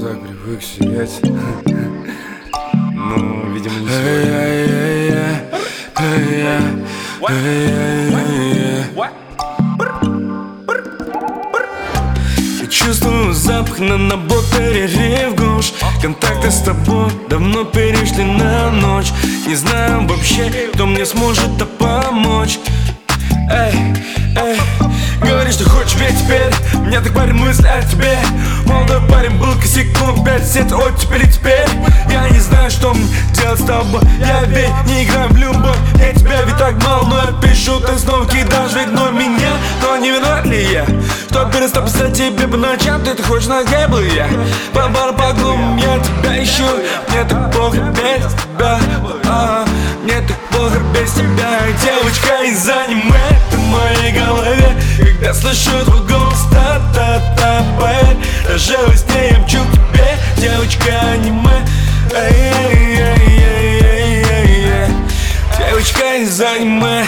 глазах привык сиять. Ну, видимо, не сегодня. Я чувствую запах нанобота ревгуш. Контакты с тобой давно перешли на ночь. Не знаю вообще, кто мне сможет помочь. Говоришь, что хочешь ведь теперь. Меня так парень мысль о тебе. Молодой парень был косяком 5 лет, от теперь. Я не знаю, что мне делать с тобой. Я ведь не играю в любовь. Я тебя ведь так мало, но я пишу, ты снова кидаешь в игнор меня. Но не виноват ли я, что перестал писать тебе по ночам? Ты хочешь знать, где был я? По бару, по клубам я тебя ищу. Мне так плохо без тебя. Мне так плохо без тебя. Девочка из аниме, ты в моей голове. Когда слышу твой голос, та-та-та-пэ. Даже во сне я мчу к тебе, девочка аниме. Девочка из аниме.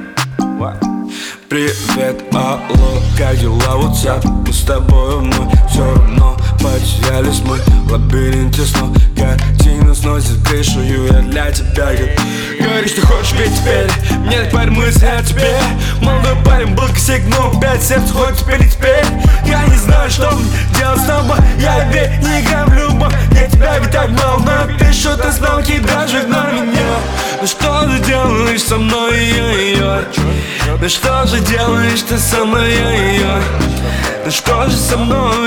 Привет, алло, как дела, what's мы с тобой вновь все равно потерялись мы в лабиринте снов. Картина сносит крышу, я для тебя. Говоришь, ты хочешь ведь теперь. Мне так парень мысль о тебе. Молодой парень был косяк, но 5 сердц, хоть теперь. Я не знаю, что мне делать с тобой. Я ведь не играю в любовь. Я тебя ведь так мало, но пишу, ты снова кидаешь в игнор меня. Ну что ты делаешь со мной, ну что же делаешь ты со мной, ну что же со мной,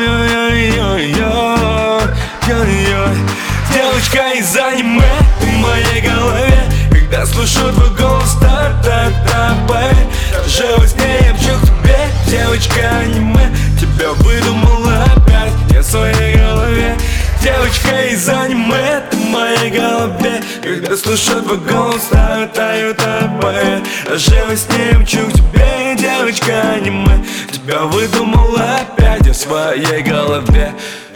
девочка из аниме, ты в моей голове. Когда слышу твой голос, та-та-та-пэ. Даже во сне я мчу к тебе, девочка аниме. Тебя выдумала опять я в своей голове. Девочка из аниме, ты в моей голове. Когда слышу твой голос, та-та-та-пэ. Даже во сне я мчу к тебе, девочка аниме. Тебя выдумала опять я в своей голове.